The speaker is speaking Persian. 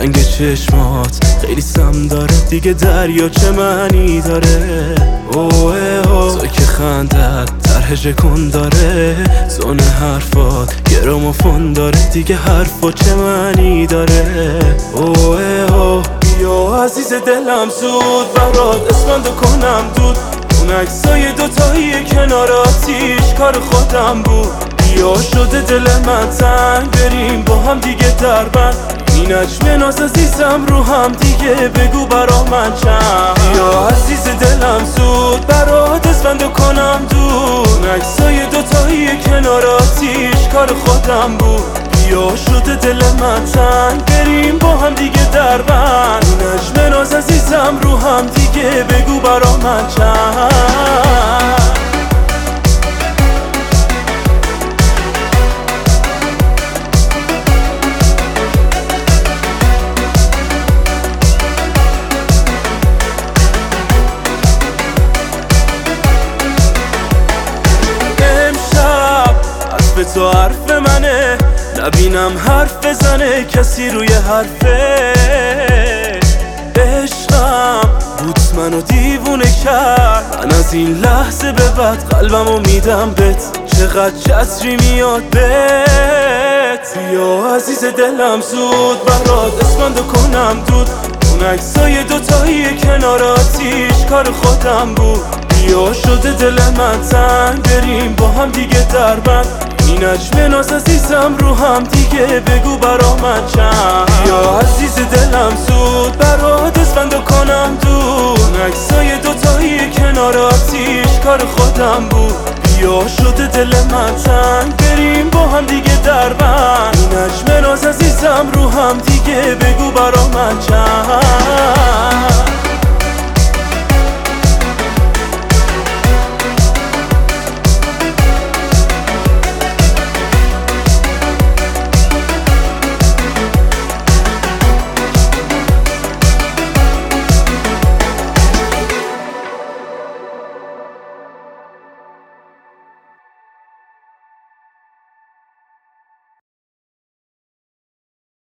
رنگ چشمات خیلی سم داره دیگه، دریا چه معنی داره؟ اوه تو که خندت طرح کن داره، زون حرفات گرامافون داره دیگه، حرفا چه معنی داره؟ اوه بیا عزیز دلم زود برات اسفندو کنم دود، اون عکسای دوتایی کنار آتیش کار خودم بود. بیا شده دل من تنگ بریم با هم دیگه دربند، این نجم ناز عزیزم رو هم دیگه بگو برا من چند. بیا عزیز دلم زود برات اسفندو کنم دود، عکسای دوتایی کنار آتیش کار خودم بود. بیا شده دل من تنگ بریم با هم دیگه دربند، این نجم ناز عزیزم رو هم دیگه بگو برا من چند. به تو حرف منه، نبینم حرف بزنه کسی روی حرفه. عشقم بود منو دیوونه کرد، من از این لحظه به بعد قلبمو میدم بهت، چقدر چتری میاد بهت. بیا عزیز دلم زود برات اسفندو کنم دود، اون عکسای دوتایی کنار آتیش کار خودم بود. بیا شده دل من تنگ بریم با هم دیگه دربند، این نجم ناز عزیزم رو هم دیگه بگو برا من چند. بیا عزیز دلم زود برات اسفندو کنم دود، عکسای دوتایی کنار آتیش کار خودم بود. بیا شده دل من تنگ بریم با هم دیگه دربند، این نجم ناز عزیزم رو هم دیگه بگو برا من چند.